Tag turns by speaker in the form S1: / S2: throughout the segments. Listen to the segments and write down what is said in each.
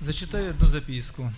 S1: Зачитаю одну записку.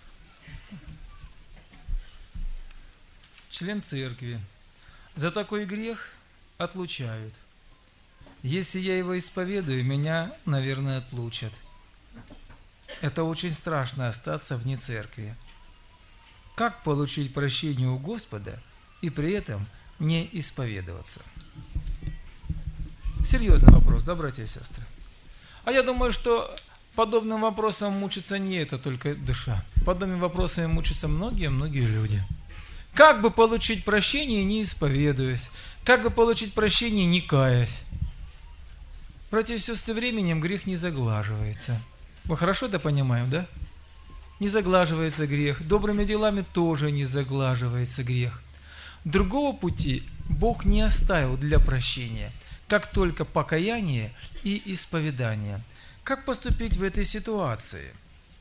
S1: Член церкви. За такой грех отлучают. Если я его исповедую, меня, наверное, отлучат. Это очень страшно остаться вне церкви. Как получить прощение у Господа и при этом не исповедоваться? Серьезный вопрос, да, братья и сестры? А я думаю, что подобным вопросом мучится не это только душа. Подобными вопросами мучатся многие люди. Как бы получить прощение, не исповедуясь? Как бы получить прощение, не каясь? Братья и сестры, временем грех не заглаживается. Мы хорошо это понимаем, да? Не заглаживается грех. Добрыми делами тоже не заглаживается грех. Другого пути Бог не оставил для прощения, как только покаяние и исповедание. Как поступить в этой ситуации?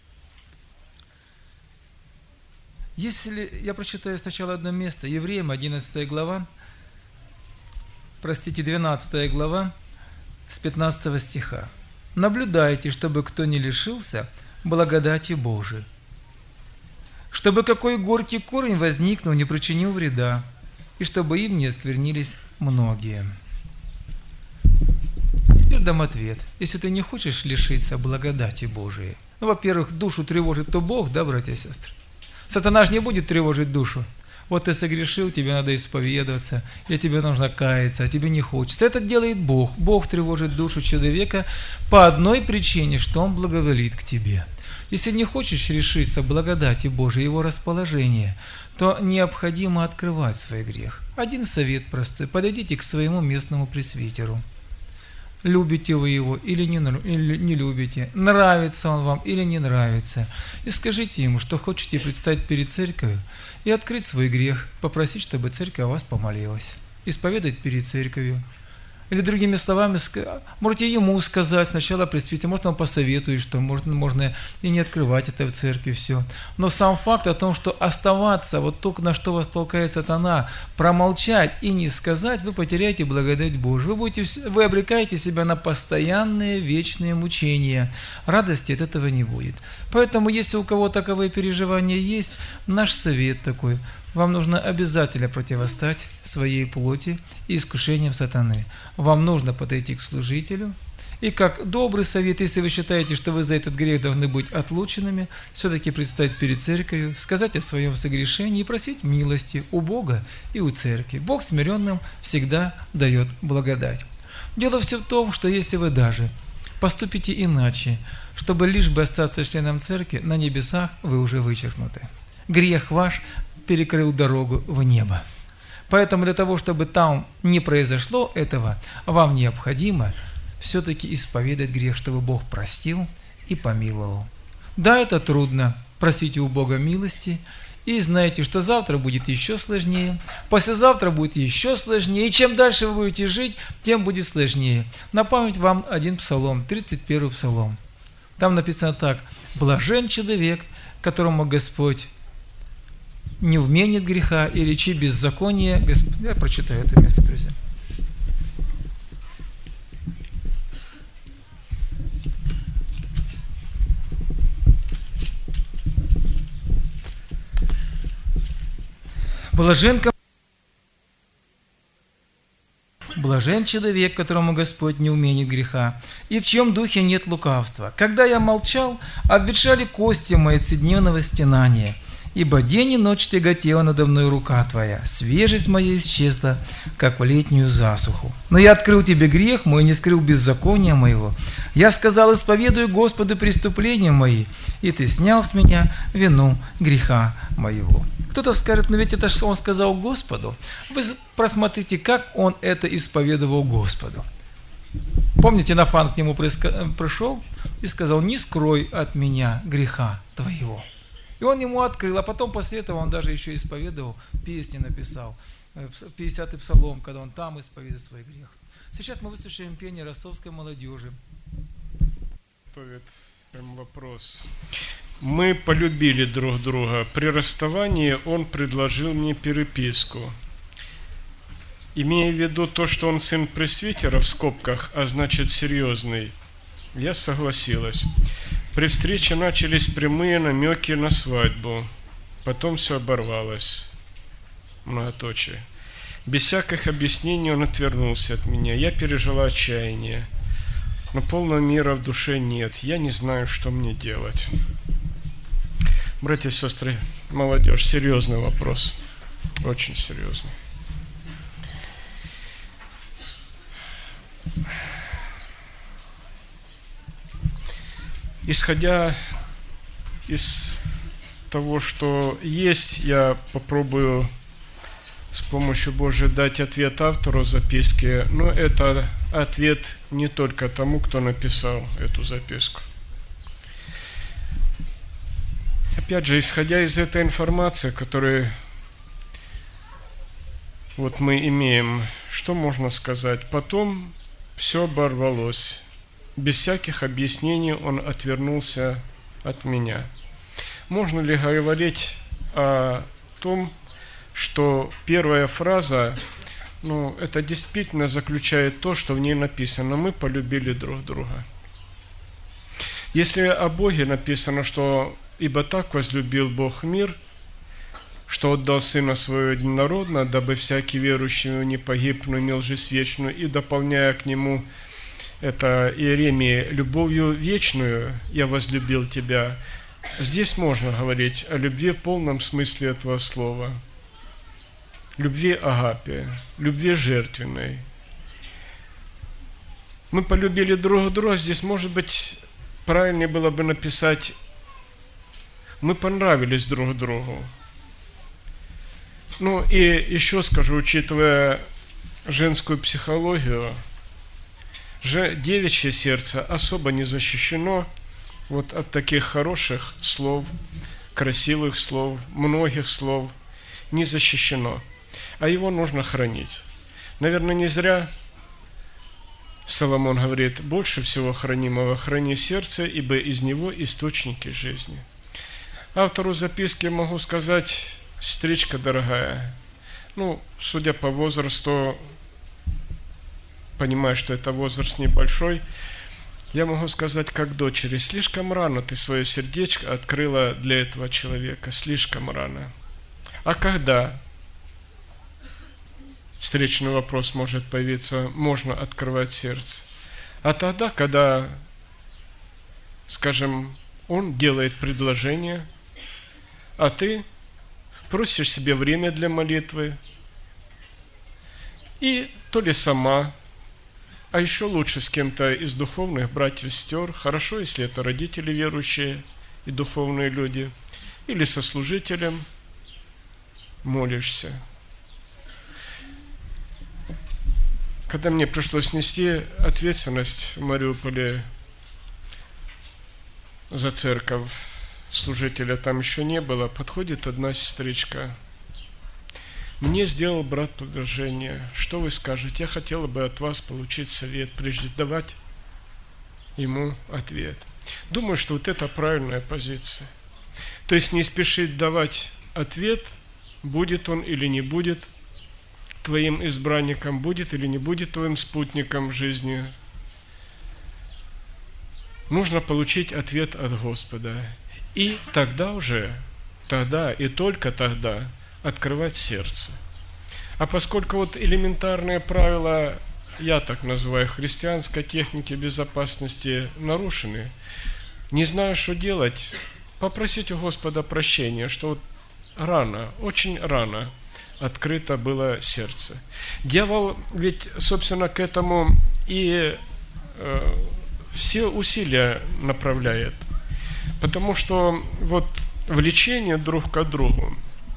S1: Если я прочитаю сначала одно место, Евреям 11 глава, 12 глава, с 15 стиха. «Наблюдайте, чтобы кто не лишился благодати Божией, чтобы какой горький корень, возникнув, не причинил вреда, и чтобы им не осквернились многие». Теперь дам ответ. Если ты не хочешь лишиться благодати Божией, во-первых, душу тревожит то Бог, да, братья и сестры? Сатана же не будет тревожить душу. Вот ты согрешил, тебе надо исповедоваться, или тебе нужно каяться, а тебе не хочется. Это делает Бог. Бог тревожит душу человека по одной причине, что Он благоволит к тебе. Если не хочешь решиться благодати Божией, Его расположения, то необходимо открывать свой грех. Один совет простой. Подойдите к своему местному пресвитеру. Любите вы его или не любите, нравится он вам или не нравится. И скажите ему, что хотите предстать перед церковью и открыть свой грех, попросить, чтобы церковь о вас помолилась, исповедать перед церковью. Или другими словами, можете ему сказать сначала пресвитер, может он посоветует, что можно и не открывать это в церкви, все. Но сам факт о том, что оставаться, вот только на что вас толкает сатана, промолчать и не сказать, вы потеряете благодать Божию. Вы обрекаете себя на постоянные вечные мучения. Радости от этого не будет. Поэтому, если у кого таковые переживания есть, наш совет такой – вам нужно обязательно противостать своей плоти и искушениям сатаны. Вам нужно подойти к служителю. И как добрый совет, если вы считаете, что вы за этот грех должны быть отлученными, все-таки предстать перед церковью, сказать о своем согрешении и просить милости у Бога и у церкви. Бог смиренным всегда дает благодать. Дело все в том, что если вы даже поступите иначе, чтобы лишь бы остаться членом церкви, на небесах вы уже вычеркнуты. Грех ваш перекрыл дорогу в небо. Поэтому для того, чтобы там не произошло этого, вам необходимо все-таки исповедать грех, чтобы Бог простил и помиловал. Да, это трудно. Просите у Бога милости и знайте, что завтра будет еще сложнее, послезавтра будет еще сложнее, и чем дальше вы будете жить, тем будет сложнее. На память вам один псалом, 31 псалом. Там написано так: «Блажен человек, которому Господь не вменит греха и речи беззакония». Я прочитаю это место, друзья. Блажен человек, которому Господь не вменит греха, и в чьем духе нет лукавства. Когда я молчал, обветшали кости мои от вседневного стенания. Ибо день и ночь тяготела надо мной рука Твоя, свежесть моя исчезла, как в летнюю засуху. Но я открыл Тебе грех мой, не скрыл беззакония моего. Я сказал: исповедую Господу преступления мои, и Ты снял с меня вину греха моего. Кто-то скажет: но ведь это же он сказал Господу. Вы просмотрите, как он это исповедовал Господу. Помните, Нафан к нему пришел и сказал: не скрой от меня греха Твоего. И он ему открыл, а потом после этого он даже еще исповедовал, песни написал, 50-й псалом, когда он там исповедует свой грех. Сейчас мы выслушаем пение ростовской молодежи.
S2: Вопрос. Мы полюбили друг друга. При расставании он предложил мне переписку. Имея в виду то, что он сын пресвитера в скобках, а значит серьезный, я согласилась. При встрече начались прямые намеки на свадьбу. Потом все оборвалось. Многоточие. Без всяких объяснений он отвернулся от меня. Я пережила отчаяние. Но полного мира в душе нет. Я не знаю, что мне делать. Братья и сестры, молодежь, серьезный вопрос. Очень серьезный. Исходя из того, что есть, я попробую с помощью Божией дать ответ автору записки, но это ответ не только тому, кто написал эту записку. Опять же, исходя из этой информации, которую вот мы имеем, что можно сказать? Потом все оборвалось. Без всяких объяснений он отвернулся от меня. Можно ли говорить о том, что первая фраза, это действительно заключает то, что в ней написано: мы полюбили друг друга. Если о Боге написано, что «Ибо так возлюбил Бог мир, что отдал Сына Своего единородного, дабы всякий верующий не погиб, но имел жизнь вечную», и дополняя к нему это Иеремия: «Любовью вечную я возлюбил тебя». Здесь можно говорить о любви в полном смысле этого слова. Любви агапе, любви жертвенной. Мы полюбили друг друга. Здесь, может быть, правильнее было бы написать: мы понравились друг другу. И еще скажу, учитывая женскую психологию, девичье сердце особо не защищено вот от таких хороших слов, красивых слов, многих слов, не защищено. А его нужно хранить. Наверное, не зря Соломон говорит: больше всего хранимого храни сердце, ибо из него источники жизни. Автору записки могу сказать: сестричка дорогая, судя по возрасту, понимаю, что это возраст небольшой, я могу сказать, как дочери: слишком рано ты свое сердечко открыла для этого человека, слишком рано. А когда? Встречный вопрос может появиться: можно открывать сердце. А тогда, когда, скажем, он делает предложение, а ты просишь себе время для молитвы, и то ли сама, а еще лучше с кем-то из духовных братьев, сестер, хорошо, если это родители верующие и духовные люди, или со служителем молишься. Когда мне пришлось нести ответственность в Мариуполе за церковь, служителя там еще не было, подходит одна сестричка. Мне сделал брат предложение: что вы скажете? Я хотела бы от вас получить совет, прежде давать ему ответ. Думаю, что вот это правильная позиция. То есть не спешить давать ответ, будет он или не будет твоим избранником, будет или не будет твоим спутником в жизни. Нужно получить ответ от Господа. И тогда и только тогда открывать сердце. А поскольку вот элементарные правила, я так называю, христианской техники безопасности нарушены, не знаю, что делать, попросить у Господа прощения, что вот рано, очень рано открыто было сердце. Дьявол ведь, собственно, к этому и все усилия направляет. Потому что вот влечение друг к другу,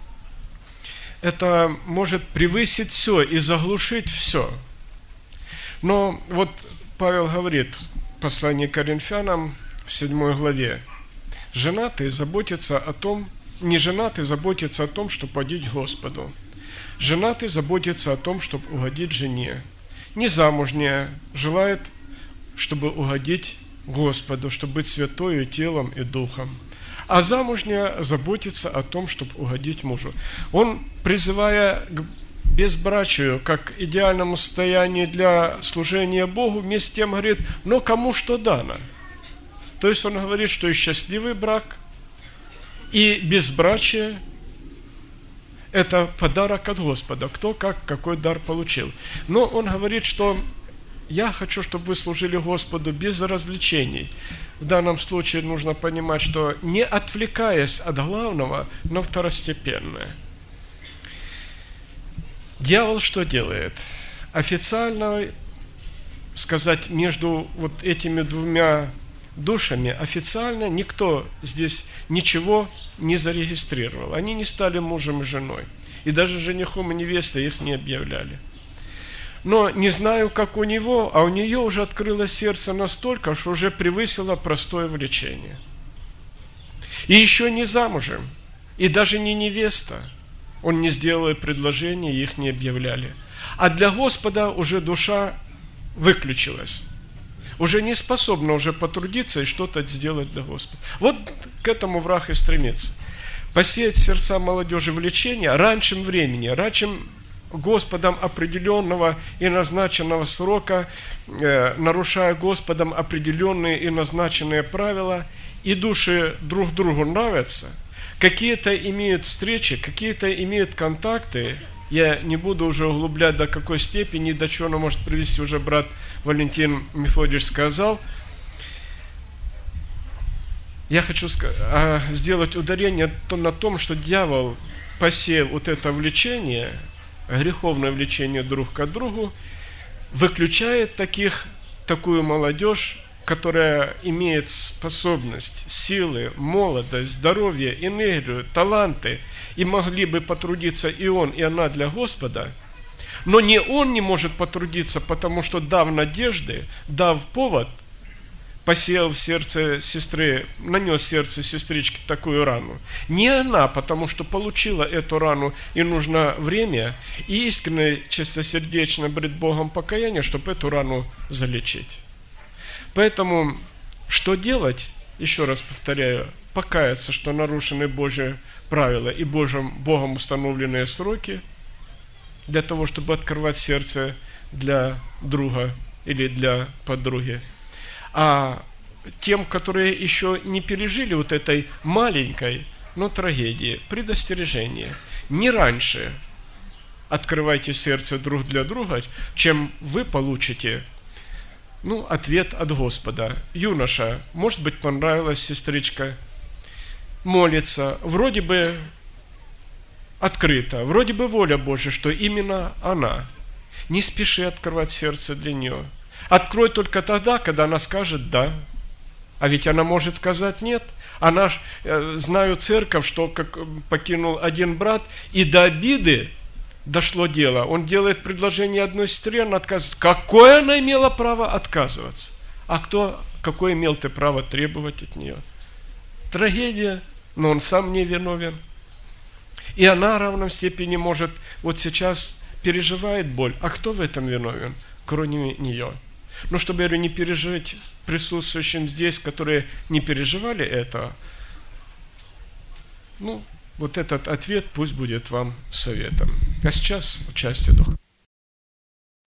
S2: это может превысить все и заглушить все. Но вот Павел говорит в послании к Коринфянам в 7 главе: женатый заботится о том, не женатый заботится о том, чтобы угодить Господу. Женатый заботится о том, чтобы угодить жене. Незамужняя желает, чтобы угодить Господу, чтобы быть святою телом и духом. А замужняя заботится о том, чтобы угодить мужу. Он, призывая к безбрачию, как идеальному состоянию для служения Богу, вместе с тем говорит: но кому что дано. То есть он говорит, что и счастливый брак, и безбрачие – это подарок от Господа. Кто какой дар получил. Но он говорит, что я хочу, чтобы вы служили Господу без развлечений. В данном случае нужно понимать, что не отвлекаясь от главного на второстепенное. Дьявол что делает? Официально сказать между вот этими двумя душами, официально никто здесь ничего не зарегистрировал. Они не стали мужем и женой. И даже женихом и невестой их не объявляли. Но не знаю, как у него, а у нее уже открылось сердце настолько, что уже превысило простое влечение. И еще не замужем, и даже не невеста. Он не сделал ей предложение, их не объявляли. А для Господа уже душа выключилась. Уже не способна уже потрудиться и что-то сделать для Господа. Вот к этому враг и стремится. Посеять в сердца молодежи влечения раньше времени, раньше Господом определенного и назначенного срока, нарушая Господом определенные и назначенные правила, и души друг другу нравятся, какие-то имеют встречи, какие-то имеют контакты. Я не буду уже углублять, до какой степени, до чего она может привести, уже брат Валентин Мефодьевич сказал. Я хочу сделать ударение на том, что дьявол, посеяв вот это влечение, греховное влечение друг к другу, выключает такую молодежь, которая имеет способность, силы, молодость, здоровье, энергию, таланты, и могли бы потрудиться и он, и она для Господа, но не он не может потрудиться, потому что дав надежды, дав повод, посеял в сердце сестры, нанес в сердце сестрички такую рану. Не она, потому что получила эту рану, и нужно время, и искренне, чистосердечно пред Богом покаяние, чтобы эту рану залечить. Поэтому, что делать? Еще раз повторяю, покаяться, что нарушены Божьи правила и Богом установленные сроки, для того, чтобы открывать сердце для друга или для подруги. А тем, которые еще не пережили вот этой маленькой, но трагедии, предостережение, не раньше открывайте сердце друг для друга, чем вы получите ответ от Господа. Юноша, может быть, понравилась сестричка, молится, вроде бы открыто, вроде бы воля Божья, что именно она. Не спеши открывать сердце для нее. Открой только тогда, когда она скажет «да». А ведь она может сказать «нет». Она знаю церковь, что как покинул один брат, и до обиды дошло дело. Он делает предложение одной сестре, она отказывается. Какое она имела право отказываться? А какое имел ты право требовать от нее? Трагедия, но он сам не виновен. И она в равной степени может, вот сейчас переживает боль. А кто в этом виновен? Кроме нее. Но чтобы не пережить присутствующим здесь, которые не переживали это, вот этот ответ пусть будет вам советом. А сейчас участие Духа.